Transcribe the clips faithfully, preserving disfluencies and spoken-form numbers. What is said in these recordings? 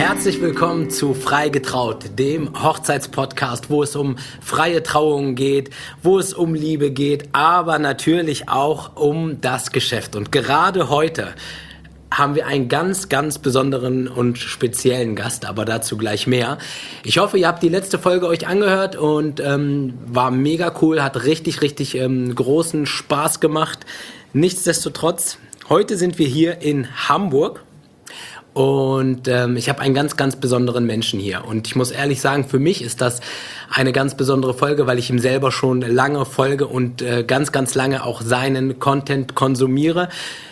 Herzlich willkommen zu Freigetraut, dem Hochzeitspodcast, wo es um freie Trauungen geht, wo es um Liebe geht, aber natürlich auch um das Geschäft. Und gerade heute haben wir einen ganz, ganz besonderen und speziellen Gast, aber dazu gleich mehr. Ich hoffe, ihr habt die letzte Folge euch angehört und ähm, war mega cool, hat richtig, richtig ähm, großen Spaß gemacht. Nichtsdestotrotz, heute sind wir hier in Hamburg. Und ähm, ich habe einen ganz, ganz besonderen Menschen hier. Und ich muss ehrlich sagen, für mich ist das eine ganz besondere Folge, weil ich ihm selber schon lange folge und äh, ganz, ganz lange auch seinen Content konsumiere.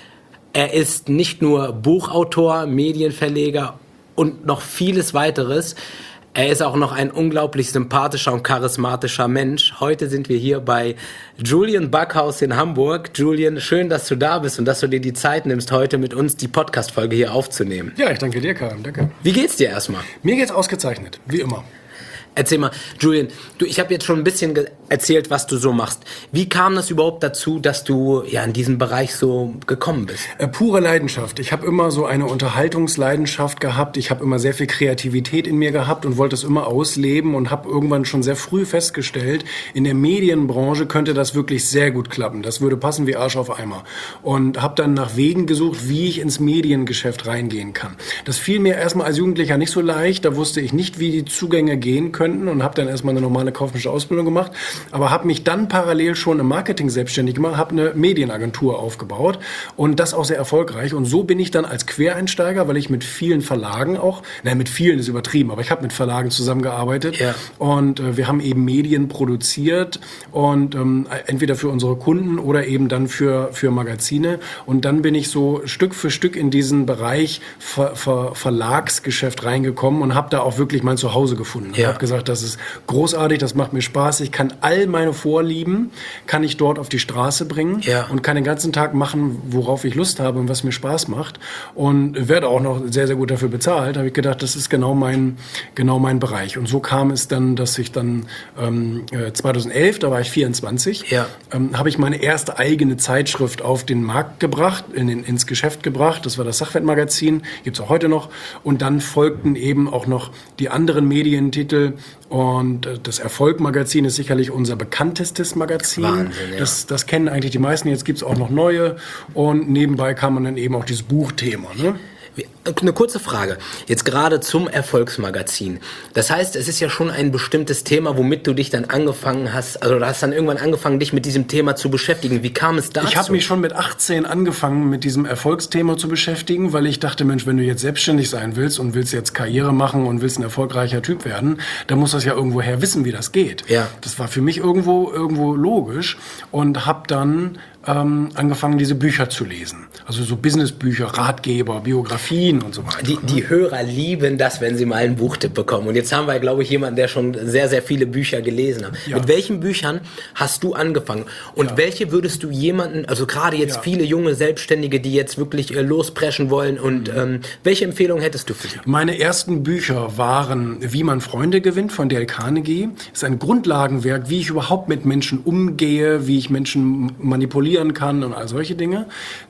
Er ist nicht nur Buchautor, Medienverleger und noch vieles weiteres. Er ist auch noch ein unglaublich sympathischer und charismatischer Mensch. Heute sind wir hier bei Julian Backhaus in Hamburg. Julian, schön, dass du da bist und dass du dir die Zeit nimmst, heute mit uns die Podcast-Folge hier aufzunehmen. Ja, ich danke dir, Karim. Danke. Wie geht's dir erstmal? Mir geht's ausgezeichnet, wie immer. Erzähl mal, Julian, du, ich habe jetzt schon ein bisschen ge- erzählt, was du so machst. Wie kam das überhaupt dazu, dass du ja in diesem Bereich so gekommen bist? Äh, pure Leidenschaft. Ich habe immer so eine Unterhaltungsleidenschaft gehabt. Ich habe immer sehr viel Kreativität in mir gehabt und wollte es immer ausleben und habe irgendwann schon sehr früh festgestellt, in der Medienbranche könnte das wirklich sehr gut klappen. Das würde passen wie Arsch auf Eimer. Und habe dann nach Wegen gesucht, wie ich ins Mediengeschäft reingehen kann. Das fiel mir erstmal als Jugendlicher nicht so leicht. Da wusste ich nicht, wie die Zugänge gehen können. Und habe dann erstmal eine normale kaufmännische Ausbildung gemacht, aber habe mich dann parallel schon im Marketing selbstständig gemacht, habe eine Medienagentur aufgebaut und das auch sehr erfolgreich. Und so bin ich dann als Quereinsteiger, weil ich mit vielen Verlagen auch, nein, mit vielen ist übertrieben, aber ich habe mit Verlagen zusammengearbeitet ja. und äh, wir haben eben Medien produziert und ähm, entweder für unsere Kunden oder eben dann für, für Magazine. Und dann bin ich so Stück für Stück in diesen Bereich Ver, Ver, Verlagsgeschäft reingekommen und habe da auch wirklich mein Zuhause gefunden. Ja. Ich habe gesagt, das ist großartig, das macht mir Spaß. Ich kann all meine Vorlieben, kann ich dort auf die Straße bringen ja. und kann den ganzen Tag machen, worauf ich Lust habe und was mir Spaß macht. Und werde auch noch sehr, sehr gut dafür bezahlt. Da habe ich gedacht, das ist genau mein, genau mein Bereich. Und so kam es dann, dass ich dann ähm, zweitausendelf, da war ich vierundzwanzig, ja. ähm, habe ich meine erste eigene Zeitschrift auf den Markt gebracht, in den, ins Geschäft gebracht. Das war das Sachwertmagazin, gibt es auch heute noch. Und dann folgten eben auch noch die anderen Medientitel. Und das Erfolg-Magazin ist sicherlich unser bekanntestes Magazin. Wahnsinn, ja. das, das kennen eigentlich die meisten. Jetzt gibt es auch noch neue. Und nebenbei kam man dann eben auch dieses Buchthema, ne? Eine kurze Frage, jetzt gerade zum Erfolgsmagazin. Das heißt, es ist ja schon ein bestimmtes Thema, womit du dich dann angefangen hast, also du hast dann irgendwann angefangen, dich mit diesem Thema zu beschäftigen. Wie kam es dazu? Ich habe mich schon mit achtzehn angefangen, mit diesem Erfolgsthema zu beschäftigen, weil ich dachte, Mensch, wenn du jetzt selbstständig sein willst und willst jetzt Karriere machen und willst ein erfolgreicher Typ werden, dann musst du das ja irgendwoher wissen, wie das geht. Ja. Das war für mich irgendwo, irgendwo logisch und habe dann ähm, angefangen, diese Bücher zu lesen. Also so Businessbücher, Ratgeber, Biografien und so weiter. Die, die Hörer lieben das, wenn sie mal einen Buchtipp bekommen. Und jetzt haben wir, glaube ich, jemanden, der schon sehr, sehr viele Bücher gelesen hat. Ja. Mit welchen Büchern hast du angefangen? Und ja. welche würdest du jemanden, also gerade jetzt ja. viele junge Selbstständige, die jetzt wirklich äh, lospreschen wollen, und mhm. ähm, welche Empfehlung hättest du für sie? Meine ersten Bücher waren Wie man Freunde gewinnt von Dale Carnegie. Das ist ein Grundlagenwerk, wie ich überhaupt mit Menschen umgehe, wie ich Menschen manipulieren kann und all solche Dinge.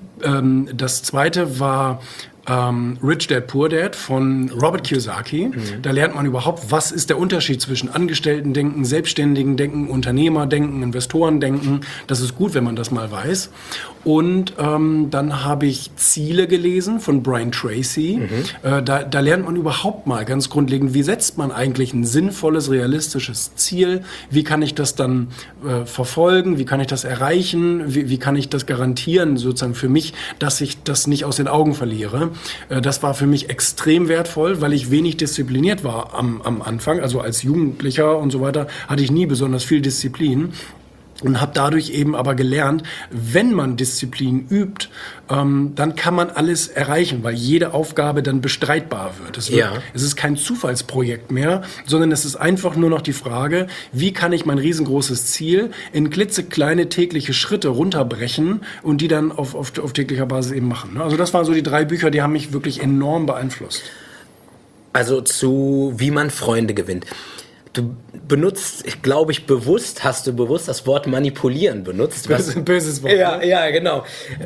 Ähm, das zweite war ähm, Rich Dad Poor Dad von Robert Kiyosaki. Mhm. Da lernt man überhaupt, was ist der Unterschied zwischen Angestellten-Denken, Selbstständigen-Denken, Unternehmer-Denken, Investoren-Denken. Das ist gut, wenn man das mal weiß. Und ähm, dann habe ich Ziele gelesen von Brian Tracy. Mhm. Äh, da, da lernt man überhaupt mal ganz grundlegend, wie setzt man eigentlich ein sinnvolles, realistisches Ziel? Wie kann ich das dann äh, verfolgen? Wie kann ich das erreichen? Wie, wie kann ich das garantieren, sozusagen für mich, dass ich das nicht aus den Augen verliere? Äh, das war für mich extrem wertvoll, weil ich wenig diszipliniert war am, am Anfang. Also als Jugendlicher und so weiter hatte ich nie besonders viel Disziplin. Und habe dadurch eben aber gelernt, wenn man Disziplin übt, ähm, dann kann man alles erreichen, weil jede Aufgabe dann bestreitbar wird. Es, wird, ja. es ist kein Zufallsprojekt mehr, sondern es ist einfach nur noch die Frage, wie kann ich mein riesengroßes Ziel in klitzekleine tägliche Schritte runterbrechen und die dann auf, auf, auf täglicher Basis eben machen. Also das waren so die drei Bücher, die haben mich wirklich enorm beeinflusst. Also zu Wie man Freunde gewinnt. du benutzt, ich glaube ich, bewusst, hast du bewusst das Wort manipulieren benutzt. Das ist ein böses Wort. Ja, ja, genau.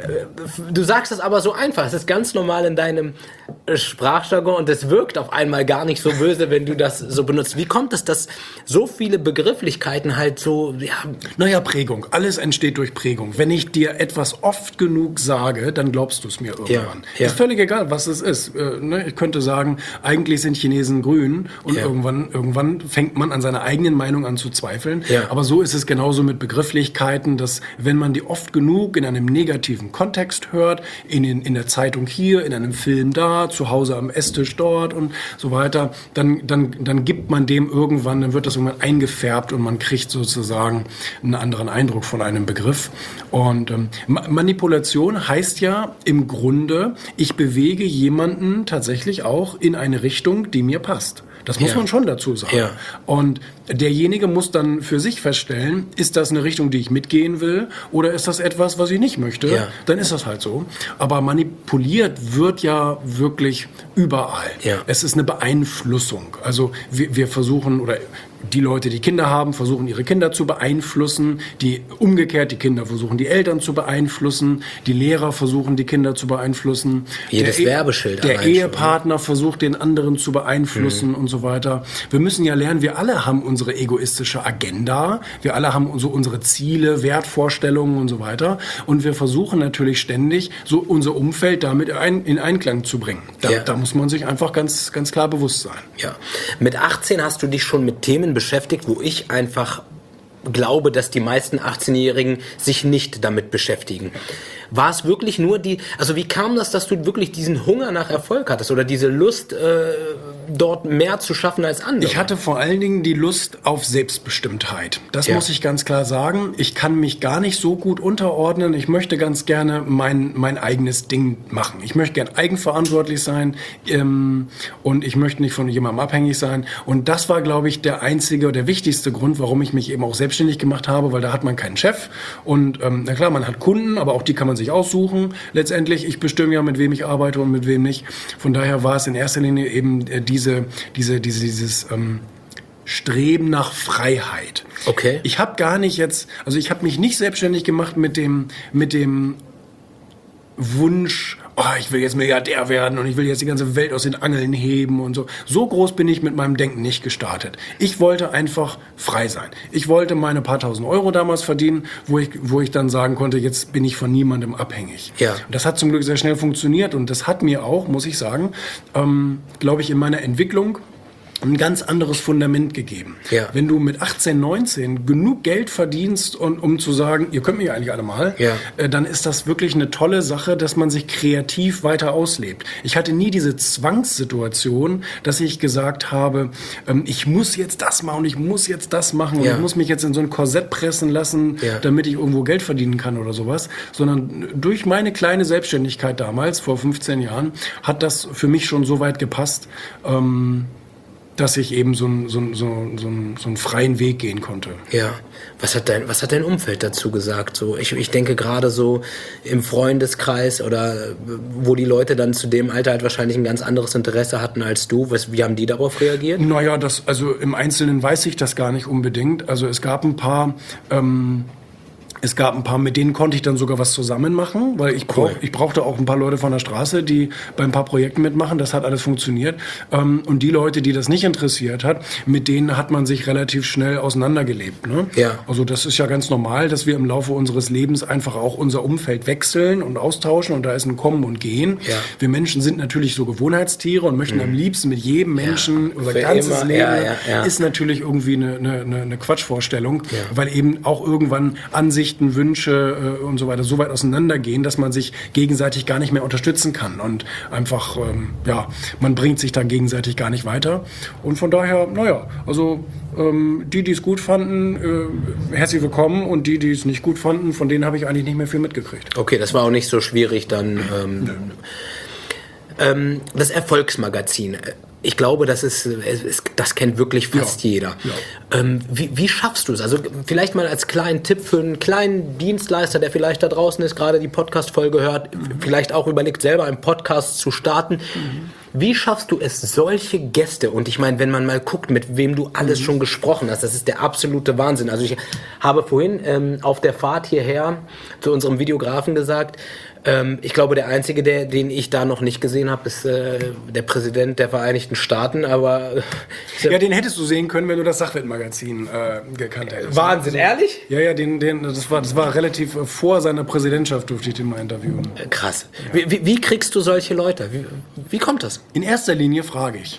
Du sagst es aber so einfach. Es ist ganz normal in deinem Sprachjargon und es wirkt auf einmal gar nicht so böse, wenn du das so benutzt. Wie kommt es, dass so viele Begrifflichkeiten halt so, ja... Naja, Prägung. Alles entsteht durch Prägung. Wenn ich dir etwas oft genug sage, dann glaubst du es mir irgendwann. Ja, ja. Ist völlig egal, was es ist. Äh, ne? Ich könnte sagen, eigentlich sind Chinesen grün und Ja. irgendwann, irgendwann fängt man an seiner eigenen Meinung an zu zweifeln. Ja. Aber so ist es genauso mit Begrifflichkeiten, dass wenn man die oft genug in einem negativen Kontext hört, in, den, in der Zeitung hier, in einem Film da, zu Hause am Esstisch dort und so weiter, dann, dann, dann gibt man dem irgendwann, dann wird das irgendwann eingefärbt und man kriegt sozusagen einen anderen Eindruck von einem Begriff. Und ähm, Ma- Manipulation heißt ja im Grunde, ich bewege jemanden tatsächlich auch in eine Richtung, die mir passt. Das muss Ja. man schon dazu sagen. Ja. Und derjenige muss dann für sich feststellen, ist das eine Richtung, die ich mitgehen will, oder ist das etwas, was ich nicht möchte? Ja. Dann ist das halt so. Aber manipuliert wird ja wirklich überall. Ja. Es ist eine Beeinflussung. Also wir, wir versuchen, oder die Leute, die Kinder haben, versuchen ihre Kinder zu beeinflussen. Die umgekehrt, die Kinder versuchen die Eltern zu beeinflussen. Die Lehrer versuchen die Kinder zu beeinflussen. Jedes der E- Werbeschild Der allein schon, Ehepartner versucht den anderen zu beeinflussen Mhm. und so weiter. Wir müssen ja lernen, wir alle haben unsere egoistische Agenda. Wir alle haben so unsere Ziele, Wertvorstellungen und so weiter. Und wir versuchen natürlich ständig, so unser Umfeld damit ein, in Einklang zu bringen. Da, Ja. da muss man sich einfach ganz, ganz klar bewusst sein. Ja. Mit achtzehn hast du dich schon mit Themen beschäftigt, wo ich einfach glaube, dass die meisten achtzehnjährigen sich nicht damit beschäftigen. War es wirklich nur die, also wie kam das, dass du wirklich diesen Hunger nach Erfolg hattest oder diese Lust, äh, dort mehr zu schaffen als andere? Ich hatte vor allen Dingen die Lust auf Selbstbestimmtheit. Das Ja. muss ich ganz klar sagen. Ich kann mich gar nicht so gut unterordnen. Ich möchte ganz gerne mein, mein eigenes Ding machen. Ich möchte gern eigenverantwortlich sein ähm, und ich möchte nicht von jemandem abhängig sein. Und das war, glaube ich, der einzige, der wichtigste Grund, warum ich mich eben auch selbstständig gemacht habe, weil da hat man keinen Chef. Und ähm, na klar, man hat Kunden, aber auch die kann man sich aussuchen. Letztendlich, ich bestimme ja, mit wem ich arbeite und mit wem nicht. Von daher war es in erster Linie eben äh, diese, diese, diese, dieses ähm, Streben nach Freiheit. Okay. Ich habe gar nicht jetzt, also ich habe mich nicht selbstständig gemacht mit dem, mit dem Wunsch, oh, ich will jetzt Milliardär werden und ich will jetzt die ganze Welt aus den Angeln heben und so. So groß bin ich mit meinem Denken nicht gestartet. Ich wollte einfach frei sein. Ich wollte meine paar tausend Euro damals verdienen, wo ich, wo ich dann sagen konnte, jetzt bin ich von niemandem abhängig. Ja. Und das hat zum Glück sehr schnell funktioniert und das hat mir auch, muss ich sagen, ähm, glaube ich, in meiner Entwicklung ein ganz anderes Fundament gegeben. Ja. Wenn du mit achtzehn, neunzehn genug Geld verdienst, und, um zu sagen, ihr könnt mich eigentlich alle mal, Ja. äh, dann ist das wirklich eine tolle Sache, dass man sich kreativ weiter auslebt. Ich hatte nie diese Zwangssituation, dass ich gesagt habe, ähm, ich muss jetzt das machen und ich muss jetzt das machen und Ja. ich muss mich jetzt in so ein Korsett pressen lassen, Ja. damit ich irgendwo Geld verdienen kann oder sowas, sondern durch meine kleine Selbstständigkeit damals, vor fünfzehn Jahren, hat das für mich schon so weit gepasst, ähm, dass ich eben so, ein, so, ein, so, ein, so, ein, so einen freien Weg gehen konnte. Ja, was hat dein, was hat dein Umfeld dazu gesagt? So, ich, ich denke gerade so im Freundeskreis oder äh, wo die Leute dann zu dem Alter halt wahrscheinlich ein ganz anderes Interesse hatten als du. Was, wie haben die darauf reagiert? Naja, das, also im Einzelnen weiß ich das gar nicht unbedingt. Also es gab ein paar... Ähm, Es gab ein paar, mit denen konnte ich dann sogar was zusammen machen, weil ich, brauch, Cool. ich brauchte auch ein paar Leute von der Straße, die bei ein paar Projekten mitmachen. Das hat alles funktioniert. Ähm, und die Leute, die das nicht interessiert hat, mit denen hat man sich relativ schnell auseinandergelebt. Ne? Ja. Also das ist ja ganz normal, dass wir im Laufe unseres Lebens einfach auch unser Umfeld wechseln und austauschen und da ist ein Kommen und Gehen. Ja. Wir Menschen sind natürlich so Gewohnheitstiere und möchten am liebsten mit jedem Menschen unser Für ganzes immer. Leben. Ja, ja, ja. Ist natürlich irgendwie eine, eine, eine Quatschvorstellung, Ja. weil eben auch irgendwann Ansichten, Wünsche äh, und so weiter so weit auseinandergehen, dass man sich gegenseitig gar nicht mehr unterstützen kann und einfach, ähm, ja, man bringt sich dann gegenseitig gar nicht weiter und von daher, naja, also ähm, die, die es gut fanden, äh, herzlich willkommen und die, die es nicht gut fanden, von denen habe ich eigentlich nicht mehr viel mitgekriegt. Okay, das war auch nicht so schwierig dann. Ähm, ähm, das Erfolgsmagazin. Ich glaube, das ist, es ist, das kennt wirklich fast Ja, jeder. ja. Ähm, wie, wie schaffst du es? Also vielleicht mal als kleinen Tipp für einen kleinen Dienstleister, der vielleicht da draußen ist, gerade die Podcast-Folge hört, mhm. vielleicht auch überlegt, selber einen Podcast zu starten. Mhm. Wie schaffst du es, solche Gäste, und ich meine, wenn man mal guckt, mit wem du alles mhm. schon gesprochen hast, das ist der absolute Wahnsinn. Also ich habe vorhin ähm, auf der Fahrt hierher zu unserem Videografen gesagt, ähm, ich glaube, der Einzige, der, den ich da noch nicht gesehen habe, ist äh, der Präsident der Vereinigten Staaten, aber... Äh, ja, den hättest du sehen können, wenn du das Sachwelt-Magazin äh, gekannt hättest. Wahnsinn, ehrlich? Ja, ja, den, den, das, war, das war relativ äh, vor seiner Präsidentschaft, durfte ich den mal interviewen. Äh, krass. Ja. Wie, wie, wie kriegst du solche Leute? Wie, wie kommt das? In erster Linie frage ich.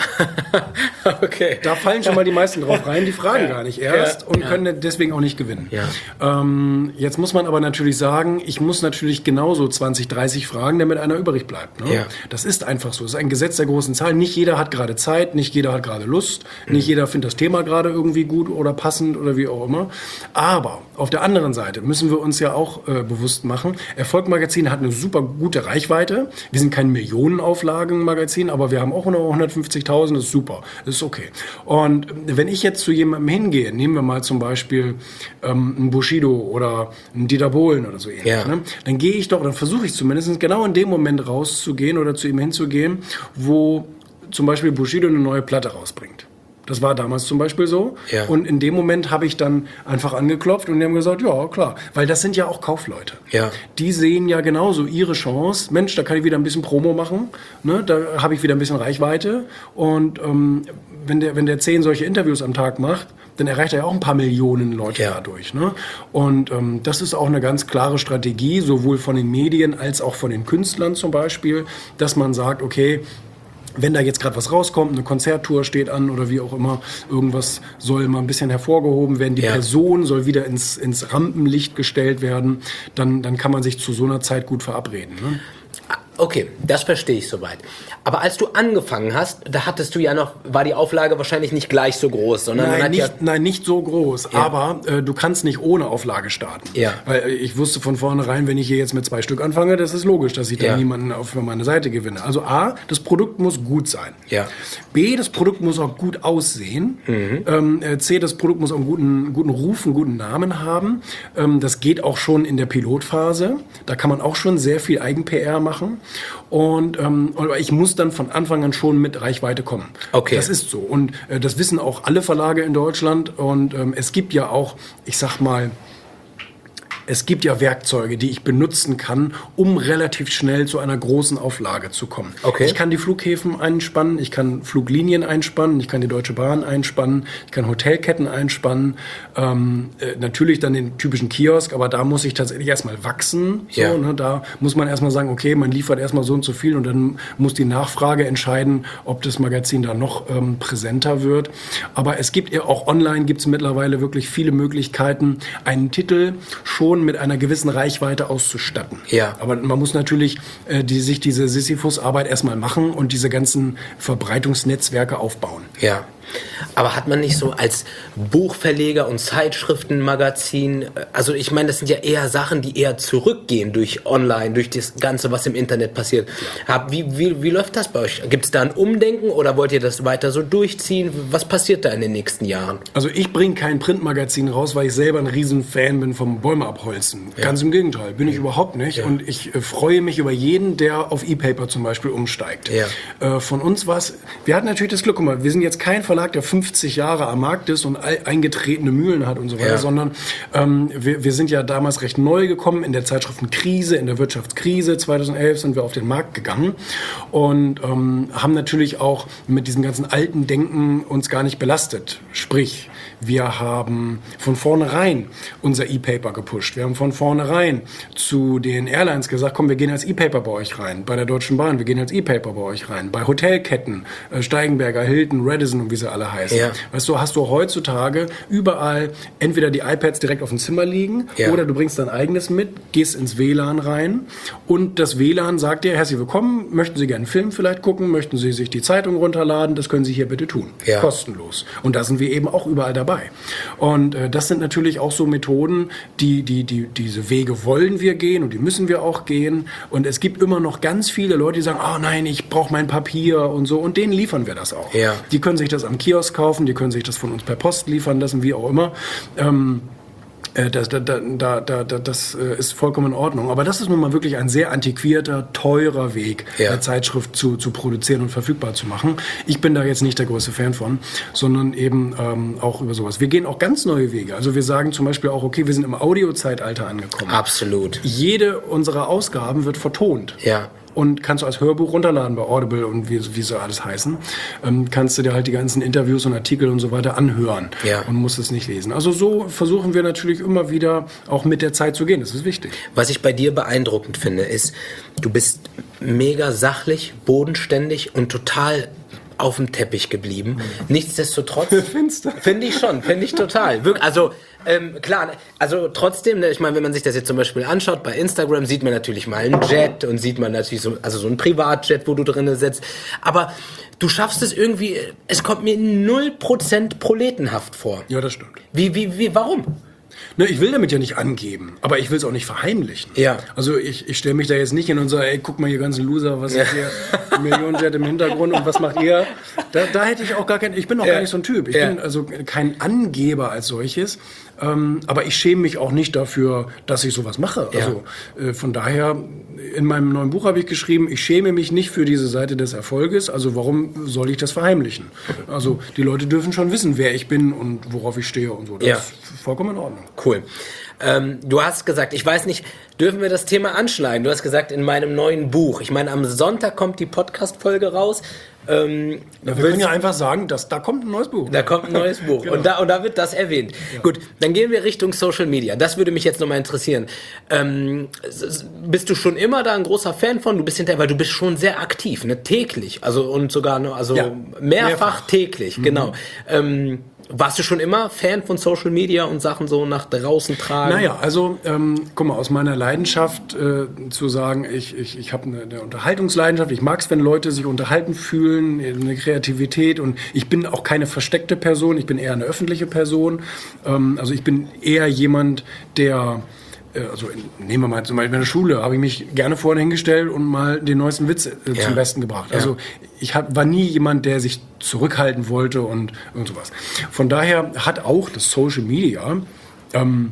Okay. Da fallen schon mal die meisten drauf rein, die fragen ja. gar nicht erst ja. und ja. können deswegen auch nicht gewinnen. Ja. Ähm, jetzt muss man aber natürlich sagen, ich muss natürlich genauso zwanzig, dreißig fragen, damit einer übrig bleibt. Ne? Ja. Das ist einfach so. Es ist ein Gesetz der großen Zahlen. Nicht jeder hat gerade Zeit, nicht jeder hat gerade Lust, mhm. nicht jeder findet das Thema gerade irgendwie gut oder passend oder wie auch immer. Aber auf der anderen Seite müssen wir uns ja auch äh, bewusst machen, Erfolg-Magazin hat eine super gute Reichweite. Wir sind kein Millionenauflagen-Magazin, aber wir haben auch nur hundertfünfzigtausend, das ist super, das ist okay. Und wenn ich jetzt zu jemandem hingehe, nehmen wir mal zum Beispiel ähm, einen Bushido oder einen Dieter Bohlen oder so ähnlich, ja. ne? Dann gehe ich doch, dann versuche ich zumindest genau in dem Moment rauszugehen oder zu ihm hinzugehen, wo zum Beispiel Bushido eine neue Platte rausbringt. Das war damals zum Beispiel so. Ja. Und in dem Moment habe ich dann einfach angeklopft und die haben gesagt, ja, klar. Weil das sind ja auch Kaufleute. Ja. Die sehen ja genauso ihre Chance. Mensch, da kann ich wieder ein bisschen Promo machen. Ne? Da habe ich wieder ein bisschen Reichweite. Und ähm, wenn der, wenn der zehn solche Interviews am Tag macht, dann erreicht er ja auch ein paar Millionen Leute ja. dadurch. Ne? Und ähm, das ist auch eine ganz klare Strategie, sowohl von den Medien als auch von den Künstlern zum Beispiel, dass man sagt, okay, wenn da jetzt gerade was rauskommt, eine Konzerttour steht an oder wie auch immer, irgendwas soll mal ein bisschen hervorgehoben werden, die ja. Person soll wieder ins, ins Rampenlicht gestellt werden, dann, dann kann man sich zu so einer Zeit gut verabreden. Ne? Okay, das verstehe ich soweit. Aber als du angefangen hast, da hattest du ja noch, war die Auflage wahrscheinlich nicht gleich so groß, sondern nein, man hat nicht, ja nein, nicht so groß, ja. aber äh, du kannst nicht ohne Auflage starten. Ja. Weil ich wusste von vornherein, wenn ich hier jetzt mit zwei Stück anfange, das ist logisch, dass ich dann ja. niemanden auf meine Seite gewinne. Also A, das Produkt muss gut sein. Ja. B, das Produkt muss auch gut aussehen. Mhm. Ähm, C, das Produkt muss auch einen guten, guten Ruf, einen guten Namen haben. Ähm, das geht auch schon in der Pilotphase. Da kann man auch schon sehr viel Eigen-P R machen. Und ähm, ich muss dann von Anfang an schon mit Reichweite kommen. Okay. Das ist so. Und äh, das wissen auch alle Verlage in Deutschland. Und ähm, es gibt ja auch, ich sag mal, es gibt ja Werkzeuge, die ich benutzen kann, um relativ schnell zu einer großen Auflage zu kommen. Okay. Ich kann die Flughäfen einspannen, ich kann Fluglinien einspannen, ich kann die Deutsche Bahn einspannen, ich kann Hotelketten einspannen, ähm, äh, natürlich dann den typischen Kiosk, aber da muss ich tatsächlich erstmal wachsen. So, ja. ne? Da muss man erstmal sagen, okay, man liefert erstmal so und so viel und dann muss die Nachfrage entscheiden, ob das Magazin da noch ähm, präsenter wird. Aber es gibt ja auch online, gibt es mittlerweile wirklich viele Möglichkeiten, einen Titel schon mit einer gewissen Reichweite auszustatten. Ja. Aber man muss natürlich äh, die, sich diese Sisyphus-Arbeit erstmal machen und diese ganzen Verbreitungsnetzwerke aufbauen. Ja. Aber hat man nicht so als Buchverleger und Zeitschriftenmagazin, also ich meine, das sind ja eher Sachen, die eher zurückgehen durch online, durch das Ganze, was im Internet passiert. Ja. Wie, wie, wie läuft das bei euch? Gibt es da ein Umdenken oder wollt ihr das weiter so durchziehen? Was passiert da in den nächsten Jahren? Also ich bringe kein Printmagazin raus, weil ich selber ein riesen Fan bin vom Bäume abholzen. Ja. Ganz im Gegenteil, bin ich überhaupt nicht. Ja. Und ich äh, freue mich über jeden, der auf E-Paper zum Beispiel umsteigt. Ja. Äh, von uns war es, wir hatten natürlich das Glück, guck mal, wir sind jetzt kein Verlag, der fünfzig Jahre am Markt ist und eingetretene Mühlen hat und so weiter, ja. sondern ähm, wir, wir sind ja damals recht neu gekommen in der Zeitschriftenkrise, in der Wirtschaftskrise. zweitausendelf sind wir auf den Markt gegangen und ähm, haben natürlich auch mit diesem ganzen alten Denken uns gar nicht belastet. Sprich, wir haben von vornherein unser E-Paper gepusht. Wir haben von vornherein zu den Airlines gesagt, komm, wir gehen als E-Paper bei euch rein. Bei der Deutschen Bahn, wir gehen als E-Paper bei euch rein. Bei Hotelketten, äh, Steigenberger, Hilton, Radisson und wie sie alle heißen. Ja. Weißt du, hast du heutzutage überall entweder die iPads direkt auf dem Zimmer liegen ja. oder du bringst dein eigenes mit, gehst ins W L A N rein und das W L A N sagt dir, herzlich willkommen, möchten Sie gerne einen Film vielleicht gucken, möchten Sie sich die Zeitung runterladen, das können Sie hier bitte tun. Ja. Kostenlos. Und da sind wir eben auch überall dabei. Und äh, das sind natürlich auch so Methoden, die, die, die, diese Wege wollen wir gehen und die müssen wir auch gehen. Und es gibt immer noch ganz viele Leute, die sagen, oh nein, ich brauche mein Papier und so. Und denen liefern wir das auch. Ja. Die können sich das am Kiosk kaufen, die können sich das von uns per Post liefern lassen, wie auch immer. Ähm, Äh, das, da, da, da, da, das äh, ist vollkommen in Ordnung. Aber das ist nun mal wirklich ein sehr antiquierter, teurer Weg, ja. eine Zeitschrift zu, zu produzieren und verfügbar zu machen. Ich bin da jetzt nicht der größte Fan von, sondern eben ähm, auch über sowas. Wir gehen auch ganz neue Wege. Also wir sagen zum Beispiel auch, okay, wir sind im Audio-Zeitalter angekommen. Absolut. Jede unserer Ausgaben wird vertont. Ja. Und kannst du als Hörbuch runterladen bei Audible und wie, wie so alles heißen. Ähm, kannst du dir halt die ganzen Interviews und Artikel und so weiter anhören ja. und musst es nicht lesen. Also so versuchen wir natürlich immer wieder auch mit der Zeit zu gehen. Das ist wichtig. Was ich bei dir beeindruckend finde, ist, du bist mega sachlich, bodenständig und total auf dem Teppich geblieben. Mhm. Nichtsdestotrotz. Findest du? Finde ich schon, finde ich total. Wirklich, also ähm, klar, also trotzdem, ne, ich meine, wenn man sich das jetzt zum Beispiel anschaut, bei Instagram sieht man natürlich mal einen Jet und sieht man natürlich so, also so einen Privatjet, wo du drin sitzt. Aber du schaffst es irgendwie, es kommt mir null Prozent proletenhaft vor. Ja, das stimmt. Wie, wie, wie, warum? Ne, ich will damit ja nicht angeben, aber ich will es auch nicht verheimlichen. Ja. Also ich, ich stelle mich da jetzt nicht hin und sage, ey, guck mal, ihr ganzen Loser, was ist hier, Millionenjet im Hintergrund und was macht ihr? Da, da hätte ich auch gar kein, ich bin auch ja. gar nicht so ein Typ. Ich ja. bin also kein Angeber als solches, ähm, aber ich schäme mich auch nicht dafür, dass ich sowas mache. Ja. Also äh, von daher, in meinem neuen Buch habe ich geschrieben, ich schäme mich nicht für diese Seite des Erfolges, also warum soll ich das verheimlichen? Also die Leute dürfen schon wissen, wer ich bin und worauf ich stehe und so. Das ja. ist vollkommen in Ordnung. Cool. Ähm, du hast gesagt, ich weiß nicht, dürfen wir das Thema anschneiden? Du hast gesagt, in meinem neuen Buch. Ich meine, am Sonntag kommt die Podcast-Folge raus. Ähm, ja, wir können ja einfach sagen, dass da kommt ein neues Buch. Da kommt ein neues Buch. Genau. und, da, und da wird das erwähnt. Ja. Gut, dann gehen wir Richtung Social Media. Das würde mich jetzt nochmal interessieren. Ähm, bist du schon immer da ein großer Fan von? Du bist hinterher, weil du bist schon sehr aktiv, ne? Täglich. Also und sogar also ja. mehrfach, mehrfach täglich, mhm. genau. Ähm, Warst du schon immer Fan von Social Media und Sachen so nach draußen tragen? Naja, also ähm, guck mal, aus meiner Leidenschaft äh, zu sagen, ich, ich, ich habe eine, eine Unterhaltungsleidenschaft, ich mag es, wenn Leute sich unterhalten fühlen, eine Kreativität und ich bin auch keine versteckte Person, ich bin eher eine öffentliche Person. Ähm, also ich bin eher jemand, der... Also nehmen wir mal zum Beispiel in der Schule, habe ich mich gerne vorne hingestellt und mal den neuesten Witz äh, ja. zum Besten gebracht. Also ja. ich hab, war nie jemand, der sich zurückhalten wollte und, und sowas. Von daher hat auch das Social Media ähm,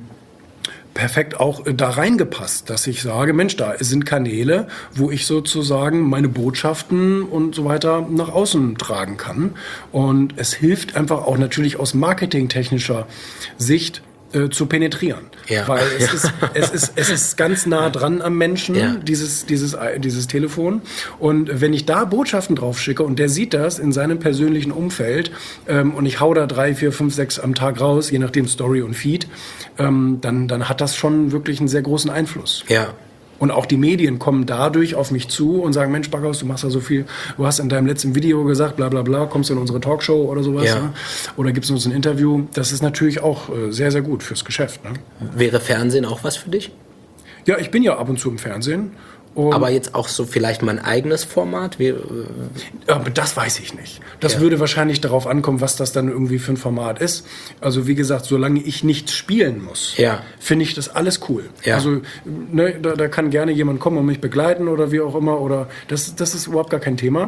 perfekt auch äh, da reingepasst, dass ich sage, Mensch, da sind Kanäle, wo ich sozusagen meine Botschaften und so weiter nach außen tragen kann. Und es hilft einfach auch natürlich aus marketingtechnischer Sicht, zu penetrieren. Ja. Weil es, ist, es, ist, es ist ganz nah dran am Menschen, ja. dieses, dieses, dieses Telefon. Und wenn ich da Botschaften drauf schicke und der sieht das in seinem persönlichen Umfeld ähm, und ich hau da drei, vier, fünf, sechs am Tag raus, je nachdem Story und Feed, ähm, dann, dann hat das schon wirklich einen sehr großen Einfluss. Ja. Und auch die Medien kommen dadurch auf mich zu und sagen, Mensch, Backhaus, du machst da so viel, du hast in deinem letzten Video gesagt, bla bla bla, kommst du in unsere Talkshow oder sowas, ja. ne? Oder gibst uns ein Interview. Das ist natürlich auch äh, sehr, sehr gut fürs Geschäft. Ne? Wäre Fernsehen auch was für dich? Ja, ich bin ja ab und zu im Fernsehen. Und aber jetzt auch so vielleicht mein eigenes Format? Wie, äh aber das weiß ich nicht. Das ja. würde wahrscheinlich darauf ankommen, was das dann irgendwie für ein Format ist. Also wie gesagt, solange ich nichts spielen muss, ja. finde ich das alles cool. Ja. Also ne, da, da kann gerne jemand kommen und mich begleiten oder wie auch immer. Oder das, das ist überhaupt gar kein Thema.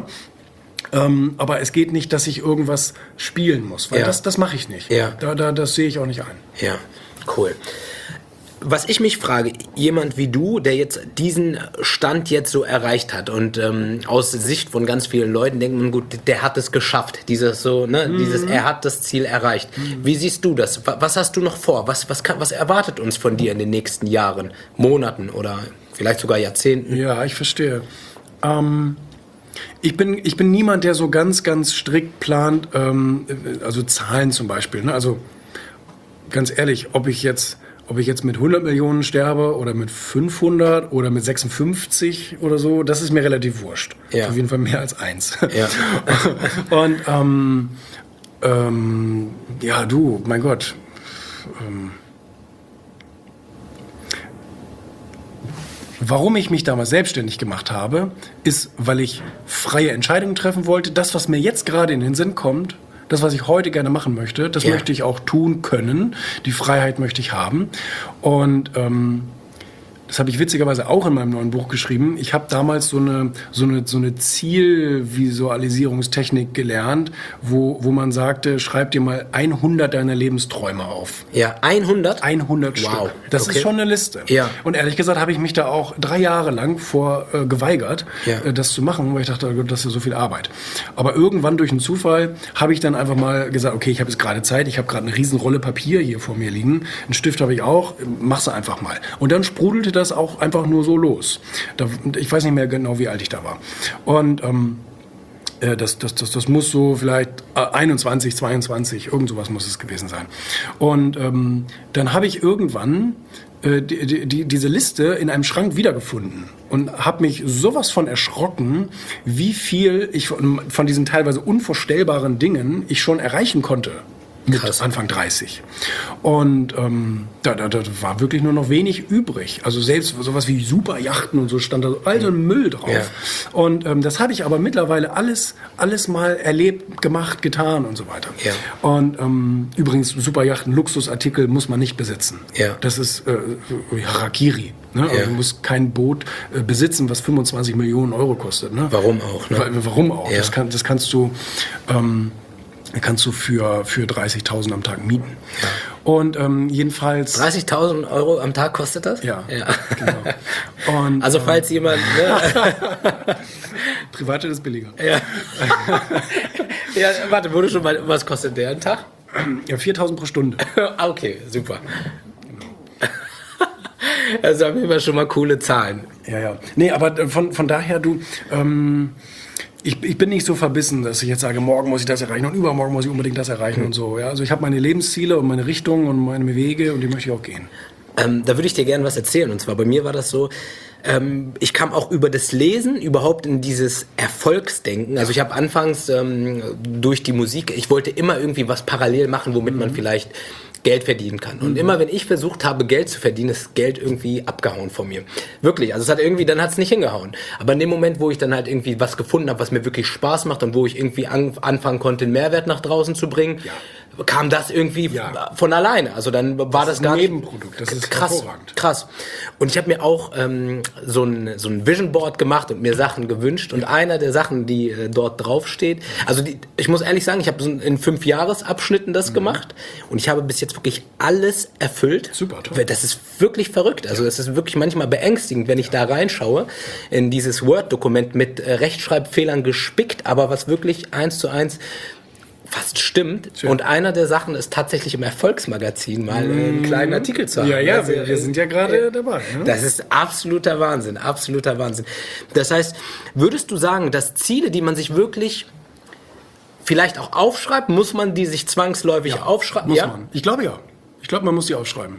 Ähm, aber es geht nicht, dass ich irgendwas spielen muss, weil ja. das, das mache ich nicht. Ja. Da, da, das sehe ich auch nicht ein. Ja, cool. Was ich mich frage, jemand wie du, der jetzt diesen Stand jetzt so erreicht hat und ähm, aus Sicht von ganz vielen Leuten denkt man, gut, der hat es geschafft, dieses so, ne, mhm. dieses, er hat das Ziel erreicht. Mhm. Wie siehst du das? Was hast du noch vor? Was, was, kann, was erwartet uns von dir in den nächsten Jahren, Monaten oder vielleicht sogar Jahrzehnten? Ja, ich verstehe. Ähm, ich bin, ich bin niemand, der so ganz, ganz strikt plant, ähm, also Zahlen zum Beispiel, ne? Also ganz ehrlich, ob ich jetzt Ob ich jetzt mit hundert Millionen sterbe oder mit fünfhundert oder mit sechsundfünfzig oder so, das ist mir relativ wurscht. Ja. Auf jeden Fall mehr als eins. Ja. Und ähm, ähm, ja, du, mein Gott. Ähm, warum ich mich damals selbstständig gemacht habe, ist, weil ich freie Entscheidungen treffen wollte. Das, was mir jetzt gerade in den Sinn kommt, das, was ich heute gerne machen möchte, das ja. möchte ich auch tun können. Die Freiheit möchte ich haben. Und ähm, das habe ich witzigerweise auch in meinem neuen Buch geschrieben. Ich habe damals so eine, so eine, so eine Zielvisualisierungstechnik gelernt, wo, wo man sagte, schreib dir mal hundert deiner Lebensträume auf. Ja, hundert? hundert Wow. Stück. Das Okay. ist schon eine Liste. Ja. Und ehrlich gesagt habe ich mich da auch drei Jahre lang vor äh, geweigert, Ja. äh, das zu machen, weil ich dachte, das ist so viel Arbeit. Aber irgendwann durch einen Zufall habe ich dann einfach mal gesagt, okay, ich habe jetzt gerade Zeit, ich habe gerade eine riesen Rolle Papier hier vor mir liegen, einen Stift habe ich auch, mach's einfach mal. Und dann sprudelte das auch einfach nur so los. Da, ich weiß nicht mehr genau, wie alt ich da war. Und ähm, äh, das, das, das, das muss so vielleicht äh, einundzwanzig, zweiundzwanzig, irgend sowas muss es gewesen sein. Und ähm, dann habe ich irgendwann äh, die, die, diese Liste in einem Schrank wiedergefunden und habe mich sowas von erschrocken, wie viel ich von, von diesen teilweise unvorstellbaren Dingen ich schon erreichen konnte. Mit Krass. Anfang dreißig. Und ähm, da, da, da war wirklich nur noch wenig übrig. Also selbst sowas wie Superjachten und so stand da all so ein Müll drauf. Ja. Und ähm, das habe ich aber mittlerweile alles, alles mal erlebt, gemacht, getan und so weiter. Ja. Und ähm, übrigens, Superjachten, Luxusartikel muss man nicht besitzen. Ja. Das ist äh, Harakiri. Ne? Also Ja. du musst kein Boot äh, besitzen, was fünfundzwanzig Millionen Euro kostet. Ne? Warum auch, ne? Wa- Warum auch? Ja. Das, kann, das kannst du... Ähm, kannst du für, für dreißigtausend am Tag mieten. Ja. Und ähm, jedenfalls... dreißigtausend Euro am Tag kostet das? Ja, ja. genau. Und, Also falls ähm, jemand... Ne? Privatjet ist billiger. ja. ja, warte, wurde schon mal... Was kostet der einen Tag? Ja, viertausend pro Stunde. Ah, okay, super. Also haben wir immer schon mal coole Zahlen. Ja, ja. Nee, aber von, von daher, du... Ähm, Ich, ich bin nicht so verbissen, dass ich jetzt sage, morgen muss ich das erreichen und übermorgen muss ich unbedingt das erreichen mhm. und so. Ja? Also ich habe meine Lebensziele und meine Richtung und meine Wege und die möchte ich auch gehen. Ähm, da würde ich dir gerne was erzählen. Und zwar bei mir war das so, ähm, ich kam auch über das Lesen überhaupt in dieses Erfolgsdenken. Also ich habe anfangs ähm, durch die Musik, ich wollte immer irgendwie was parallel machen, womit mhm. man vielleicht Geld verdienen kann. Und mhm. immer wenn ich versucht habe, Geld zu verdienen, ist Geld irgendwie abgehauen von mir. Wirklich. Also es hat irgendwie, dann hat es nicht hingehauen. Aber in dem Moment, wo ich dann halt irgendwie was gefunden habe, was mir wirklich Spaß macht und wo ich irgendwie an, anfangen konnte, einen Mehrwert nach draußen zu bringen, ja. kam das irgendwie ja. von alleine. Also dann war das, das gar nicht... ein Nebenprodukt. Das ist krass, hervorragend. Krass. Und ich habe mir auch ähm, so ein, so ein Vision Board gemacht und mir Sachen gewünscht. Und einer der Sachen, die äh, dort draufsteht, also die, ich muss ehrlich sagen, ich habe so in fünf Jahresabschnitten das mhm. gemacht und ich habe bis jetzt wirklich alles erfüllt. Super, toll. Das ist wirklich verrückt. Also es ist wirklich manchmal beängstigend, wenn ich da reinschaue in dieses Word-Dokument mit äh, Rechtschreibfehlern gespickt, aber was wirklich eins zu eins fast stimmt. Schön. Und einer der Sachen ist tatsächlich im Erfolgsmagazin mal mmh. einen kleinen Artikel zu haben. Ja, ja, also, wir, wir sind ja gerade äh, dabei. Ne? Das ist absoluter Wahnsinn, absoluter Wahnsinn. Das heißt, würdest du sagen, dass Ziele, die man sich wirklich vielleicht auch aufschreibt, muss man die sich zwangsläufig ja, aufschreiben? Muss ja? man. Ich glaube ja. Ich glaube, man muss die aufschreiben.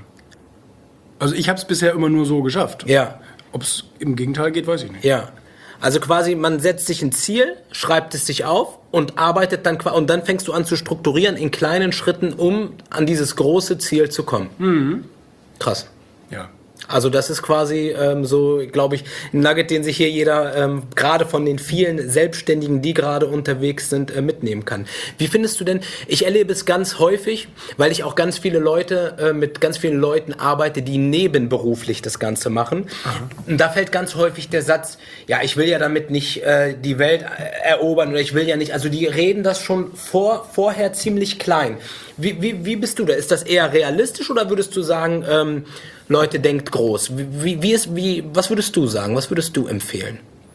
Also ich habe es bisher immer nur so geschafft. Ja. Ob es im Gegenteil geht, weiß ich nicht. Ja. Also quasi, man setzt sich ein Ziel, schreibt es sich auf und arbeitet dann und dann fängst du an zu strukturieren in kleinen Schritten, um an dieses große Ziel zu kommen. Mhm. Krass. Ja. Also das ist quasi ähm, so, glaube ich, ein Nugget, den sich hier jeder, ähm, gerade von den vielen Selbstständigen, die gerade unterwegs sind, äh, mitnehmen kann. Wie findest du denn, ich erlebe es ganz häufig, weil ich auch ganz viele Leute, äh, mit ganz vielen Leuten arbeite, die nebenberuflich das Ganze machen. Aha. Und da fällt ganz häufig der Satz, ja, ich will ja damit nicht äh, die Welt erobern oder ich will ja nicht, also die reden das schon vor, vorher ziemlich klein. Wie, wie, wie bist du da? Ist das eher realistisch oder würdest du sagen, ähm, Leute, denkt groß. Wie, wie ist, wie, was würdest du sagen? Was würdest du empfehlen?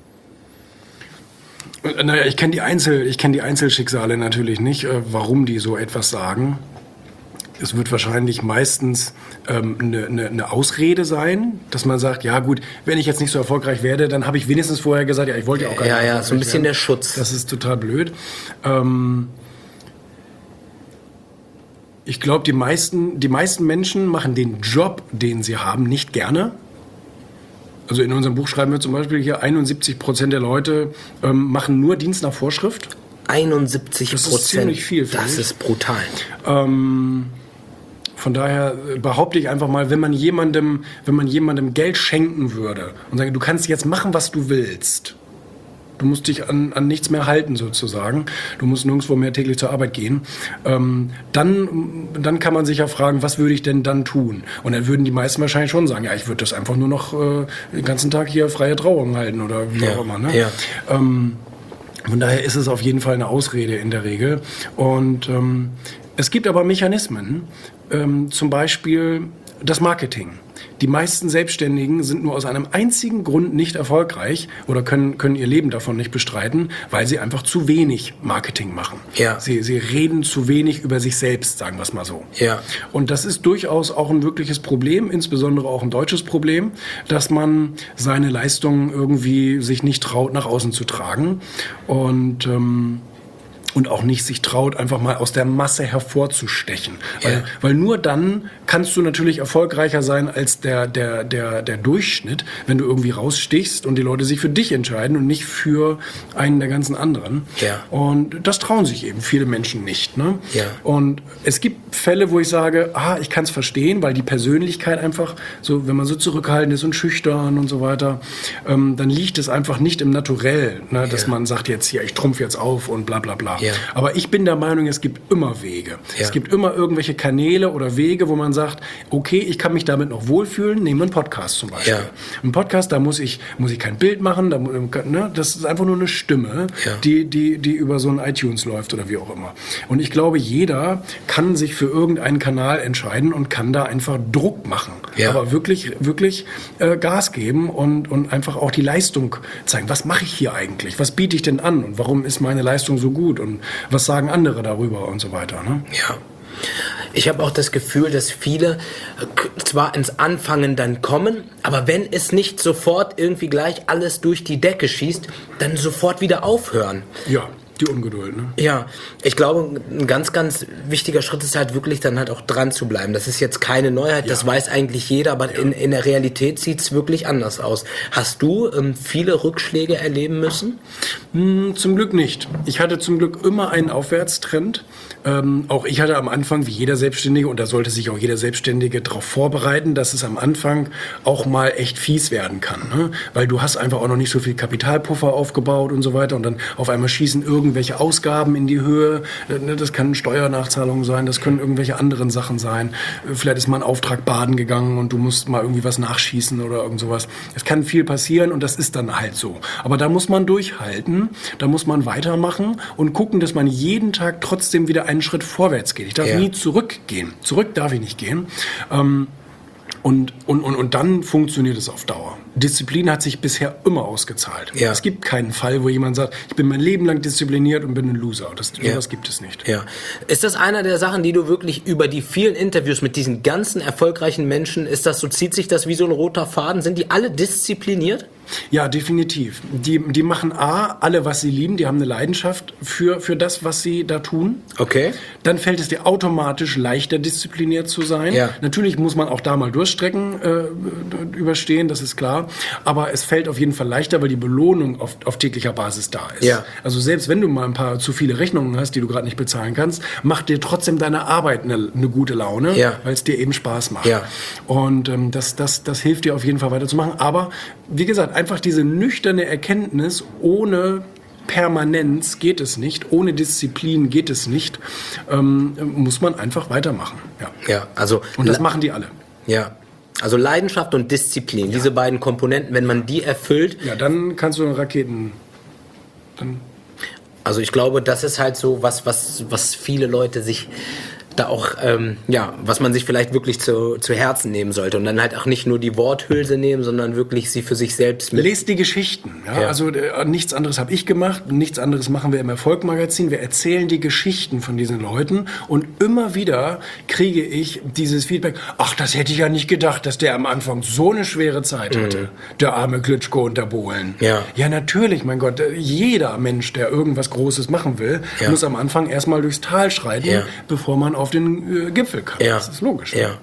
Naja, ich kenne die Einzel, ich kenne die Einzelschicksale natürlich nicht, äh, warum die so etwas sagen. Es wird wahrscheinlich meistens ähm, eine, eine, eine Ausrede sein, dass man sagt, ja gut, wenn ich jetzt nicht so erfolgreich werde, dann habe ich wenigstens vorher gesagt, ja, ich wollte ja auch gar nicht. Ja, ja, so ein bisschen werden. Der Schutz. Das ist total blöd. Ähm, Ich glaube, die meisten, die meisten Menschen machen den Job, den sie haben, nicht gerne. Also in unserem Buch schreiben wir zum Beispiel hier, einundsiebzig Prozent der Leute ähm, machen nur Dienst nach Vorschrift. einundsiebzig Prozent. Das ist ziemlich viel. Das ist brutal. Ähm, von daher behaupte ich einfach mal, wenn man jemandem, wenn man jemandem Geld schenken würde und sagen, du kannst jetzt machen, was du willst, Du musst dich an, an nichts mehr halten sozusagen. Du musst nirgendwo mehr täglich zur Arbeit gehen. Ähm, dann, dann kann man sich ja fragen, was würde ich denn dann tun? Und dann würden die meisten wahrscheinlich schon sagen, ja, ich würde das einfach nur noch äh, den ganzen Tag hier freie Trauung halten oder wie ja. auch immer. Ne? Ja. Ähm, von daher ist es auf jeden Fall eine Ausrede in der Regel. Und ähm, es gibt aber Mechanismen, ähm, zum Beispiel das Marketing. Die meisten Selbstständigen sind nur aus einem einzigen Grund nicht erfolgreich oder können, können ihr Leben davon nicht bestreiten, weil sie einfach zu wenig Marketing machen. Ja. Sie, sie reden zu wenig über sich selbst, sagen wir es mal so. Ja. Und das ist durchaus auch ein wirkliches Problem, insbesondere auch ein deutsches Problem, dass man seine Leistungen irgendwie sich nicht traut, nach außen zu tragen. Und ähm, und auch nicht sich traut, einfach mal aus der Masse hervorzustechen. Ja. Weil, weil nur dann kannst du natürlich erfolgreicher sein als der, der, der, der Durchschnitt, wenn du irgendwie rausstichst und die Leute sich für dich entscheiden und nicht für einen der ganzen anderen. Ja. Und das trauen sich eben viele Menschen nicht. Ne? Ja. Und es gibt Fälle, wo ich sage, ah, ich kann es verstehen, weil die Persönlichkeit einfach, so wenn man so zurückhaltend ist und schüchtern und so weiter, ähm, dann liegt es einfach nicht im Naturell, ne, dass Ja. man sagt, jetzt hier, ich trumpf jetzt auf und bla bla bla. Ja. Aber ich bin der Meinung, es gibt immer Wege. Ja. Es gibt immer irgendwelche Kanäle oder Wege, wo man sagt, okay, ich kann mich damit noch wohlfühlen. Nehmen wir einen Podcast zum Beispiel. Ja. Ein Podcast, da muss ich, muss ich kein Bild machen, da, ne, das ist einfach nur eine Stimme, Ja. die, die, die über so ein iTunes läuft oder wie auch immer. Und ich glaube, jeder kann sich für irgendeinen Kanal entscheiden und kann da einfach Druck machen. Ja. Aber wirklich, wirklich äh, Gas geben und, und einfach auch die Leistung zeigen. Was mache ich hier eigentlich? Was biete ich denn an? Und warum ist meine Leistung so gut? Und was sagen andere darüber und so weiter. Ne? Ja. Ich habe auch das Gefühl, dass viele zwar ins Anfangen dann kommen, aber wenn es nicht sofort irgendwie gleich alles durch die Decke schießt, dann sofort wieder aufhören. Ja, die Ungeduld. Ne? Ja, ich glaube, ein ganz, ganz wichtiger Schritt ist halt wirklich dann halt auch dran zu bleiben. Das ist jetzt keine Neuheit, Ja. das weiß eigentlich jeder, aber Ja. in, in der Realität sieht es wirklich anders aus. Hast du ähm, viele Rückschläge erleben müssen? Hm, zum Glück nicht. Ich hatte zum Glück immer einen Aufwärtstrend. Ähm, auch ich hatte am Anfang, wie jeder Selbstständige, und da sollte sich auch jeder Selbstständige darauf vorbereiten, dass es am Anfang auch mal echt fies werden kann. Ne? Weil du hast einfach auch noch nicht so viel Kapitalpuffer aufgebaut und so weiter und dann auf einmal schießen irgendwelche Ausgaben in die Höhe. Das kann Steuernachzahlungen sein, das können irgendwelche anderen Sachen sein. Vielleicht ist mal ein Auftrag baden gegangen und du musst mal irgendwie was nachschießen oder irgend sowas. Es kann viel passieren und das ist dann halt so. Aber da muss man durchhalten, da muss man weitermachen und gucken, dass man jeden Tag trotzdem wieder einen Schritt vorwärts geht. Ich darf Ja. nie zurückgehen. Zurück darf ich nicht gehen. Ähm, Und, und, und, und dann funktioniert es auf Dauer. Disziplin hat sich bisher immer ausgezahlt. Ja. Es gibt keinen Fall, wo jemand sagt, ich bin mein Leben lang diszipliniert und bin ein Loser. Das, Ja. Sowas gibt es nicht. Ja. Ist das einer der Sachen, die du wirklich über die vielen Interviews mit diesen ganzen erfolgreichen Menschen, ist das so, zieht sich das wie so ein roter Faden? Sind die alle diszipliniert? Ja, definitiv. Die, die machen A, alle, was sie lieben, die haben eine Leidenschaft für, für das, was sie da tun. Okay. Dann fällt es dir automatisch leichter, diszipliniert zu sein. Ja. Natürlich muss man auch da mal Durchstrecken äh, überstehen, das ist klar. Aber es fällt auf jeden Fall leichter, weil die Belohnung auf, auf täglicher Basis da ist. Ja. Also selbst wenn du mal ein paar zu viele Rechnungen hast, die du gerade nicht bezahlen kannst, macht dir trotzdem deine Arbeit eine, eine gute Laune, Ja. weil es dir eben Spaß macht. Ja. Und ähm, das, das, das hilft dir auf jeden Fall weiterzumachen. Aber wie gesagt, einfach diese nüchterne Erkenntnis, ohne Permanenz geht es nicht, ohne Disziplin geht es nicht, ähm, muss man einfach weitermachen. Ja. Ja, also. Und das machen die alle. Ja. Also Leidenschaft und Disziplin, diese beiden Komponenten, wenn man die erfüllt. Ja, dann kannst du Raketen. Dann Also ich glaube, das ist halt so was, was, was viele Leute sich da auch, ähm, ja, was man sich vielleicht wirklich zu, zu Herzen nehmen sollte und dann halt auch nicht nur die Worthülse nehmen, sondern wirklich sie für sich selbst mit. Lest die Geschichten. Ja? Ja. Also äh, nichts anderes habe ich gemacht und nichts anderes machen wir im Erfolg-Magazin. Wir erzählen die Geschichten von diesen Leuten und immer wieder kriege ich dieses Feedback, ach, das hätte ich ja nicht gedacht, dass der am Anfang so eine schwere Zeit hatte, der arme Klitschko und der Bohlen. Ja. Ja, natürlich, mein Gott, jeder Mensch, der irgendwas Großes machen will, Ja. muss am Anfang erstmal durchs Tal schreiten, Ja. bevor man auf den äh, Gipfel kann. Ja. Das ist logisch. Ja.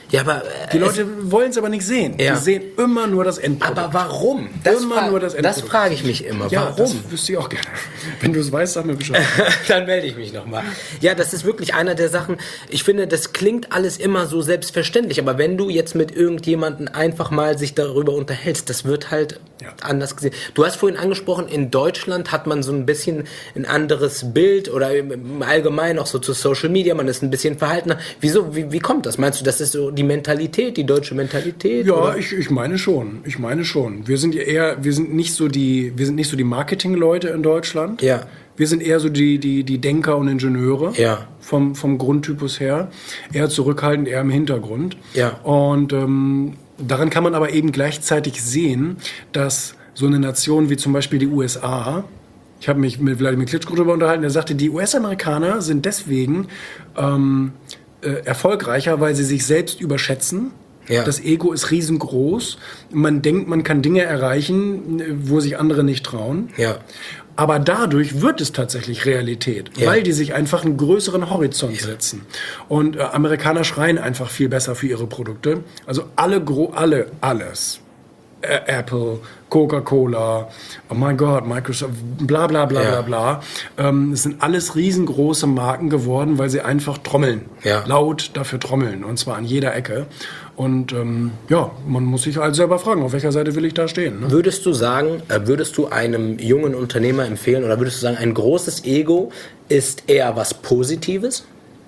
Ja, aber... Äh, die Leute wollen es aber nicht sehen. Ja. Die sehen immer nur das Endprodukt. Aber warum? Das immer fra- nur das Endprodukt. Das frage ich mich immer. Ja, warum? das wüsste ich auch gerne. Wenn du es weißt, sag mir Bescheid. Dann melde ich mich nochmal. Ja, das ist wirklich einer der Sachen, ich finde, das klingt alles immer so selbstverständlich, aber wenn du jetzt mit irgendjemandem einfach mal sich darüber unterhältst, das wird halt ja. anders gesehen. Du hast vorhin angesprochen, in Deutschland hat man so ein bisschen ein anderes Bild oder im Allgemeinen auch so zu Social Media, man ist ein bisschen verhaltener. Wieso, wie, wie kommt das? Meinst du, das ist so die Mentalität, die deutsche Mentalität? Ja, oder? ich, ich meine schon. Ich meine schon. Wir sind ja eher, wir sind nicht so die, wir sind nicht so die Marketing-Leute in Deutschland. Ja. Wir sind eher so die, die, die Denker und Ingenieure. Ja. Vom, vom Grundtypus her. Eher zurückhaltend, eher im Hintergrund. Ja. Und ähm, daran kann man aber eben gleichzeitig sehen, dass so eine Nation wie zum Beispiel die U S A, ich habe mich mit Wladimir Klitschko darüber unterhalten, der sagte, die U S-Amerikaner sind deswegen ähm, äh, erfolgreicher, weil sie sich selbst überschätzen. Ja. Das Ego ist riesengroß. Man denkt, man kann Dinge erreichen, wo sich andere nicht trauen. Ja. Aber dadurch wird es tatsächlich Realität, ja. weil die sich einfach einen größeren Horizont ja. setzen. Und äh, Amerikaner schreien einfach viel besser für ihre Produkte. Also alle, gro- alle, alles. Ä- Apple, Coca-Cola, oh mein Gott, Microsoft, bla bla bla ja. bla bla. Ähm, es sind alles riesengroße Marken geworden, weil sie einfach trommeln. Ja. Laut dafür trommeln. Und zwar an jeder Ecke. Und ähm, ja, man muss sich halt selber fragen, auf welcher Seite will ich da stehen. Ne? Würdest du sagen, äh, würdest du einem jungen Unternehmer empfehlen, oder würdest du sagen, ein großes Ego ist eher was Positives?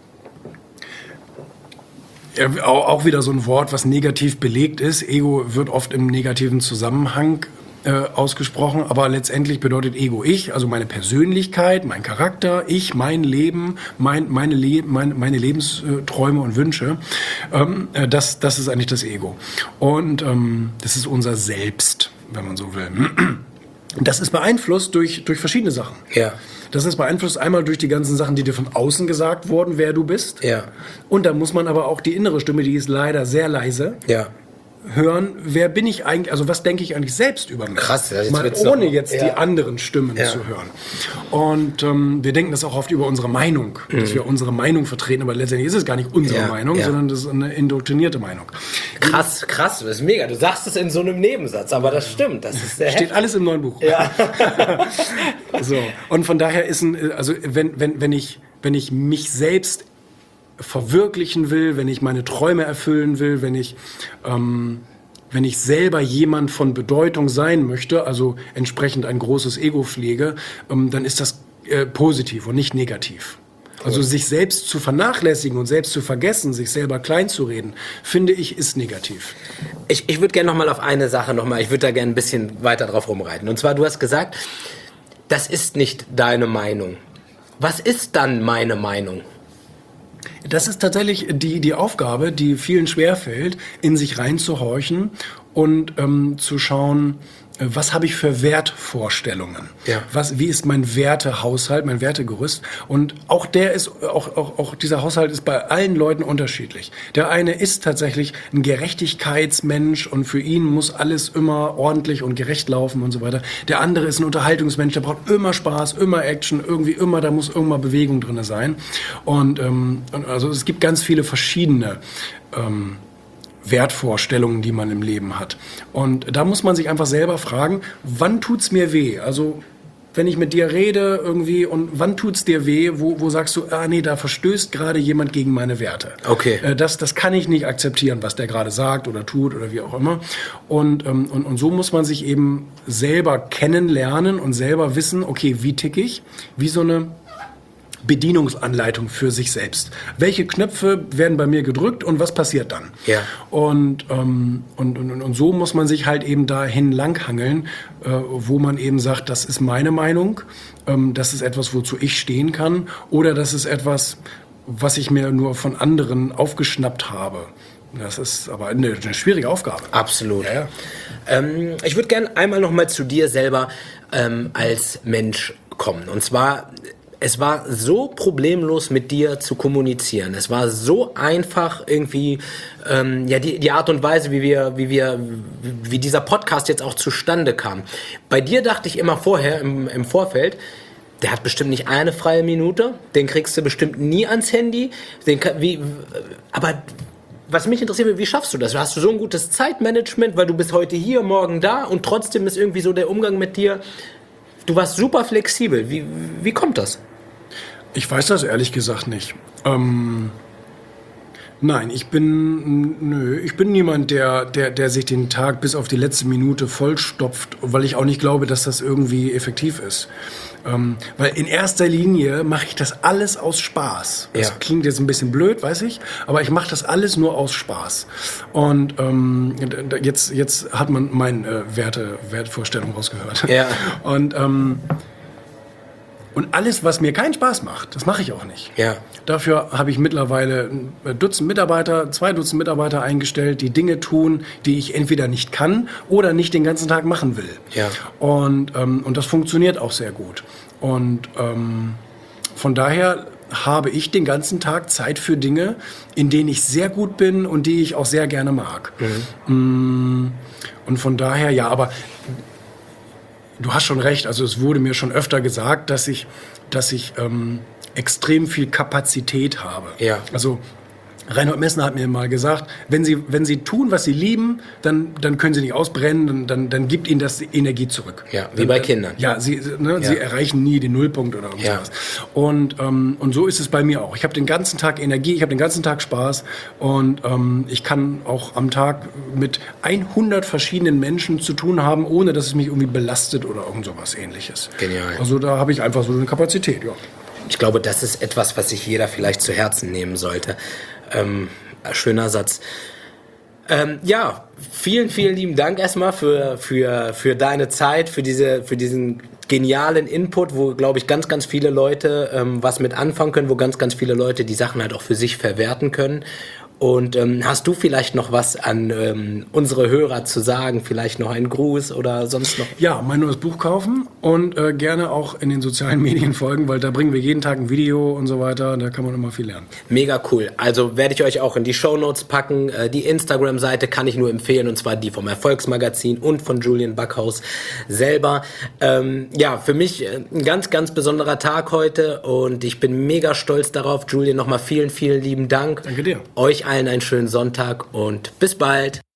Ja, auch wieder so ein Wort, was negativ belegt ist. Ego wird oft im negativen Zusammenhang äh, ausgesprochen, aber letztendlich bedeutet Ego ich, also meine Persönlichkeit, mein Charakter, ich, mein Leben, mein, meine, Le- mein, meine Lebensträume und Wünsche. Ähm, äh, das, das ist eigentlich das Ego. Und ähm, das ist unser Selbst, wenn man so will. Das ist beeinflusst durch, durch verschiedene Sachen. Ja. Das ist beeinflusst einmal durch die ganzen Sachen, die dir von außen gesagt wurden, wer du bist. Ja. Und da muss man aber auch die innere Stimme, die ist leider sehr leise, ja. hören, wer bin ich eigentlich, also was denke ich eigentlich selbst über mich. Krass, jetzt mal wird's ohne noch, jetzt ja. die anderen Stimmen ja. zu hören. Und ähm, wir denken das auch oft über unsere Meinung, mhm. dass wir unsere Meinung vertreten, aber letztendlich ist es gar nicht unsere ja. Meinung, ja. sondern das ist eine indoktrinierte Meinung. Krass, krass, das ist mega. Du sagst es in so einem Nebensatz, aber das stimmt. Das ist sehr Steht heftig. alles im neuen Buch. Ja. So. Und von daher ist ein, also wenn, wenn, wenn ich, wenn ich mich selbst verwirklichen will, wenn ich meine Träume erfüllen will, wenn ich, ähm, wenn ich selber jemand von Bedeutung sein möchte, also entsprechend ein großes Ego pflege, ähm, dann ist das äh, positiv und nicht negativ. Also sich selbst zu vernachlässigen und selbst zu vergessen, sich selber klein zu reden, finde ich, ist negativ. Ich, ich würde gerne noch mal auf eine Sache noch mal, ich würde da gerne ein bisschen weiter drauf rumreiten. Und zwar, du hast gesagt, das ist nicht deine Meinung. Was ist dann meine Meinung? Das ist tatsächlich die, die Aufgabe, die vielen schwerfällt, in sich reinzuhorchen und ähm, zu schauen, was habe ich für Wertvorstellungen? Ja. Was, wie ist mein Wertehaushalt, mein Wertegerüst? Und auch der ist, auch, auch, auch dieser Haushalt ist bei allen Leuten unterschiedlich. Der eine ist tatsächlich ein Gerechtigkeitsmensch und für ihn muss alles immer ordentlich und gerecht laufen und so weiter. Der andere ist ein Unterhaltungsmensch, der braucht immer Spaß, immer Action, irgendwie immer, da muss irgendwann Bewegung drin sein. Und, ähm, also es gibt ganz viele verschiedene ähm, Wertvorstellungen, die man im Leben hat. Und da muss man sich einfach selber fragen, wann tut's mir weh? Also wenn ich mit dir rede irgendwie und wann tut's dir weh, wo, wo sagst du, ah nee, da verstößt gerade jemand gegen meine Werte. Okay. Äh, das, das kann ich nicht akzeptieren, was der gerade sagt oder tut oder wie auch immer. Und, ähm, und, und so muss man sich eben selber kennenlernen und selber wissen, okay, wie tick ich? Wie so eine Bedienungsanleitung für sich selbst. Welche Knöpfe werden bei mir gedrückt und was passiert dann? Ja. Und, ähm, und, und, und so muss man sich halt eben dahin langhangeln, äh, wo man eben sagt, das ist meine Meinung, ähm, das ist etwas, wozu ich stehen kann, oder das ist etwas, was ich mir nur von anderen aufgeschnappt habe. Das ist aber eine, eine schwierige Aufgabe. Absolut. Ja, ja. Ähm, ich würde gerne einmal noch mal zu dir selber ähm, als Mensch kommen. Und zwar, es war so problemlos mit dir zu kommunizieren. Es war so einfach irgendwie, ähm, ja, die, die Art und Weise, wie wir, wie wir, wie dieser Podcast jetzt auch zustande kam. Bei dir dachte ich immer vorher, im, im Vorfeld, der hat bestimmt nicht eine freie Minute, den kriegst du bestimmt nie ans Handy, den, wie, aber was mich interessiert, wie schaffst du das? Hast du so ein gutes Zeitmanagement, weil du bist heute hier, morgen da und trotzdem ist irgendwie so der Umgang mit dir, du warst super flexibel. Wie, wie kommt das? Ich weiß das ehrlich gesagt nicht. Ähm, nein, ich bin, nö, ich bin niemand, der, der, der sich den Tag bis auf die letzte Minute vollstopft, weil ich auch nicht glaube, dass das irgendwie effektiv ist. Ähm, weil in erster Linie mache ich das alles aus Spaß. Das Ja. klingt jetzt ein bisschen blöd, weiß ich, aber ich mache das alles nur aus Spaß. Und ähm, jetzt, jetzt hat man meine äh, Werte, Wertvorstellung rausgehört. Ja. Und ähm, Und alles, was mir keinen Spaß macht, das mache ich auch nicht. Ja. Dafür habe ich mittlerweile ein Dutzend Mitarbeiter, zwei Dutzend Mitarbeiter eingestellt, die Dinge tun, die ich entweder nicht kann oder nicht den ganzen Tag machen will. Ja. Und, ähm, und das funktioniert auch sehr gut. Und ähm, von daher habe ich den ganzen Tag Zeit für Dinge, in denen ich sehr gut bin und die ich auch sehr gerne mag. Mhm. Und von daher, ja, aber du hast schon recht, also es wurde mir schon öfter gesagt, dass ich, dass ich ähm, extrem viel Kapazität habe. Ja. Also Reinhold Messner hat mir mal gesagt, wenn Sie, wenn Sie tun, was Sie lieben, dann, dann können Sie nicht ausbrennen, dann, dann, dann gibt Ihnen das Energie zurück. Ja, wie bei Kindern. Ja, Sie, ne, Ja. Sie erreichen nie den Nullpunkt oder irgendwas. Ja. Und, ähm, und so ist es bei mir auch. Ich habe den ganzen Tag Energie, ich habe den ganzen Tag Spaß und ähm, ich kann auch am Tag mit hundert verschiedenen Menschen zu tun haben, ohne dass es mich irgendwie belastet oder irgend sowas Ähnliches. Genial. Also da habe ich einfach so eine Kapazität, ja. Ich glaube, das ist etwas, was sich jeder vielleicht zu Herzen nehmen sollte. Ähm, schöner Satz. Ähm, ja, vielen, vielen lieben Dank erstmal für, für, für deine Zeit, für, diese, für diesen genialen Input, wo, glaube ich, ganz, ganz viele Leute ähm, was mit anfangen können, wo ganz, ganz viele Leute die Sachen halt auch für sich verwerten können. Und ähm, hast du vielleicht noch was an ähm, unsere Hörer zu sagen? Vielleicht noch einen Gruß oder sonst noch? Ja, mein neues Buch kaufen und äh, gerne auch in den sozialen Medien folgen, weil da bringen wir jeden Tag ein Video und so weiter. Da kann man immer viel lernen. Mega cool. Also werde ich euch auch in die Shownotes packen. Äh, die Instagram-Seite kann ich nur empfehlen, und zwar die vom Erfolgsmagazin und von Julian Backhaus selber. Ähm, ja, für mich äh, ein ganz, ganz besonderer Tag heute und ich bin mega stolz darauf. Julian, nochmal vielen, vielen lieben Dank. Danke dir. Euch allen einen schönen Sonntag und bis bald.